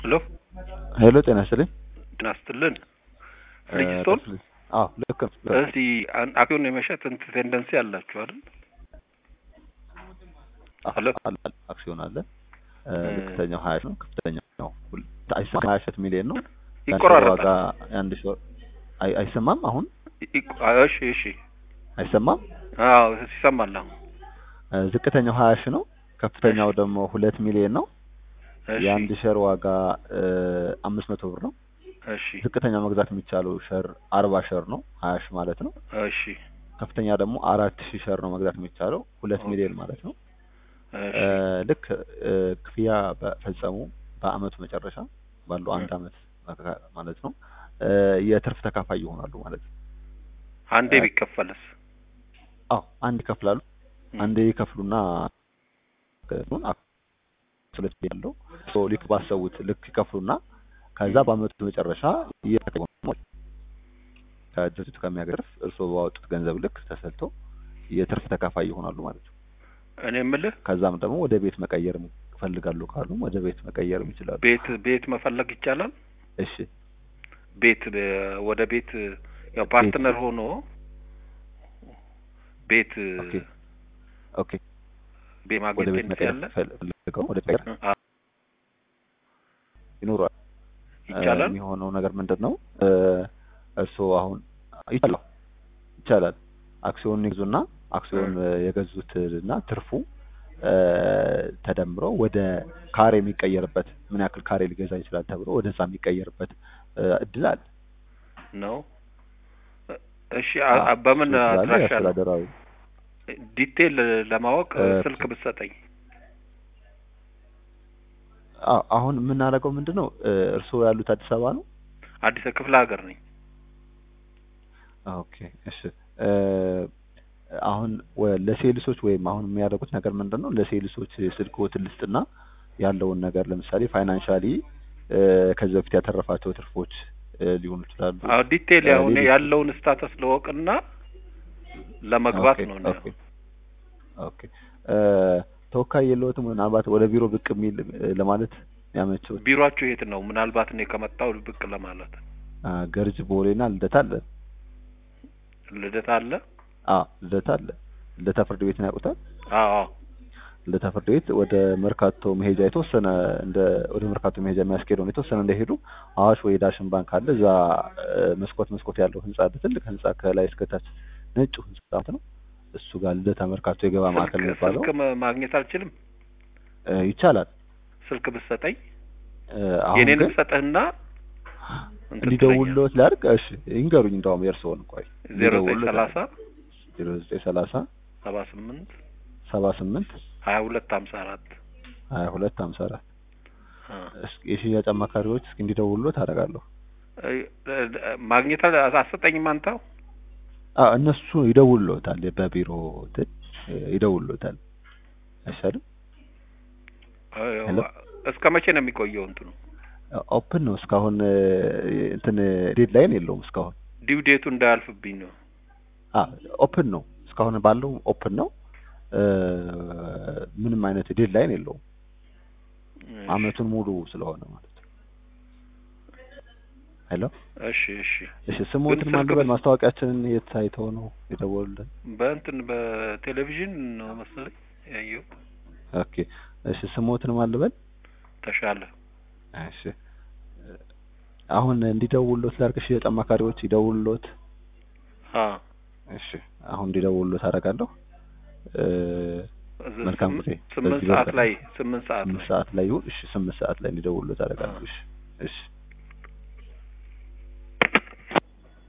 ሄሎ ሄሎ ጤና ይስጥልኝ። ጤና ይስጥልን። ፍሊጅስቶን ልክ ነው። እስቲ አክሲዮን የመሸጥ ቴንደንሲ አላችሁ አይደል? ሄሎ አክሲዮን አለ። ዝቅተኛው 20 ነው፣ ከፍተኛው ነው 20 ሚሊዮን ነው። ይቆራረጣል። አንድ ሺህ አይሰማም? አሁን እሺ አይሰማም? አዎ ይሰማል። ዝቅተኛው 20 ነው፣ ከፍተኛው ደግሞ 2 ሚሊዮን ነው። የአንድ ሼር ዋጋ 500 ብር ነው። እሺ ዝቅተኛው መግዛት የሚቻለው ሼር 40 ሼር ነው፣ 20 ሺህ ማለት ነው። እሺ ከፍተኛ ደግሞ 4000 ሼር ነው መግዛት የሚቻለው 2 ሚሊዮን ማለት ነው። ልክ ክፍያ በፈጸሙ በአመቱ መጨረሻ ባለው አንድ አመት ማለት ነው የትርፍ ተካፋይ ይሆናሉ ማለት ነው። አንዴ ቢከፈልስ? አንድ ይከፍላሉ። አንዴ ይከፍሉና ስለዚህ ያለው ልክ ባሰቡት ልክ ይከፍሉና ከዛ በአመቱ መጨረሻ ከድርጅቱ ከሚያገርፍ እርስዎ ባወጡት ገንዘብ ልክ ተሰልቶ የትርፍ ተካፋይ ይሆናሉ ማለት ነው። እኔ የምልህ ከዛም ደግሞ ወደ ቤት መቀየር ይፈልጋሉ ካሉ ወደ ቤት መቀየር ይችላሉ። ቤት መፈለግ ይቻላል። እሺ ወደ ቤት ያው ፓርትነር ሆኖ ቤት ኦኬ ወደ ቤት መቀየር ፈልገው ወደ ቀየር ይኖራል። ይቻላል። የሚሆነው ነገር ምንድነው? እርስዎ አሁን ይቻላል አክሲዮን ይግዙና አክሲዮን የገዙትና ትርፉ ተደምሮ ወደ ካሬ የሚቀየርበት ምን ያክል ካሬ ሊገዛ ይችላል ተብሎ ወደዛ የሚቀየርበት እድል አለ ነው። እሺ በምን አድራሻ ነው? ዲቴል ለማወቅ ስልክ ብትሰጠኝ። አሁን የምናደርገው ምንድነው? እርስዎ ያሉት አዲስ አበባ ነው? አዲስ ክፍለ ሀገር ነኝ። ኦኬ እሺ። አሁን ለሴልሶች ወይም አሁን የሚያደርጉት ነገር ምንድነው? ለሴልሶች ስልክዎትን ልስጥና ያለውን ነገር ለምሳሌ ፋይናንሻሊ ከዚህ በፊት ያተረፋቸው ትርፎች ሊሆኑ ይችላሉ። ዲቴል ያለውን ስታተስ ለወቅና ለመግባት ነው። ኦኬ ተወካይ የለዎትም? ምናልባት ወደ ቢሮ ብቅ የሚል ለማለት ያመቸው። ቢሮአችሁ የት ነው? ምናልባት እኔ ከመጣው ብቅ ለማለት። ገርጅ ቦሌና ልደታ አለ። ልደታ አለ? ልደታ አለ። ልደታ ፍርድ ቤት ነው ያውቁታል? ልደታ ፍርድ ቤት ወደ መርካቶ መሄጃ የተወሰነ ወደ መርካቶ መሄጃ የሚያስኬደው የተወሰነ እንደሄዱ አዋሽ ወይ ዳሽን ባንክ አለ። እዛ መስኮት ያለው ህንጻ ትልቅ ህንጻ ከላይ እስከ ታች ነጭ ህንጻ ነው። እሱ ጋር ልደታ መርካቶ የገባ ማዕከል የሚባለው። ስልክ ማግኘት አልችልም? ይቻላል። ስልክ ብትሰጠኝ የኔን ብትሰጥህና እንዲደውልዎት ላድርግ? እሺ ይንገሩኝ። እንደውም የእርስዎን ቆይ 0930 78 2254 የሽያጭ አማካሪዎች እስኪ እንዲደውልዎት አደርጋለሁ። ማግኘት አሰጠኝም አንተው? እነሱ ይደውልዎታል፣ በቢሮ ይደውልዎታል። አይሻልም? እስከ መቼ ነው የሚቆየው? እንትኑ ኦፕን ነው እስካሁን ዴድላይን የለውም እስካሁን። ዲው ዴቱ እንዳያልፍብኝ ነው። ኦፕን ነው እስካሁን ባለው ኦፕን ነው። ምንም አይነት ዴድላይን የለውም። አመቱን ሙሉ ስለሆነ ማለት ነው። ሄሎ እሺ ስሞትን ማንበል ማስታወቂያችንን የታይተው ነው የደወሉልን? በቴሌቪዥን ነው መሰለኝ ያየው። ኦኬ እሺ ስሞትን ማንበል? ተሻለ። እሺ አሁን እንዲደውሉት ላድርግ? ሽያጭ አማካሪዎች ይደውሉት? እሺ አሁን እንዲደውሉት አደርጋለሁ። መልካም ጊዜ። 8 ሰዓት ላይ ይሁን። እሺ 8 ሰዓት ላይ እንዲደውሉት አደርጋለሁ። እሺ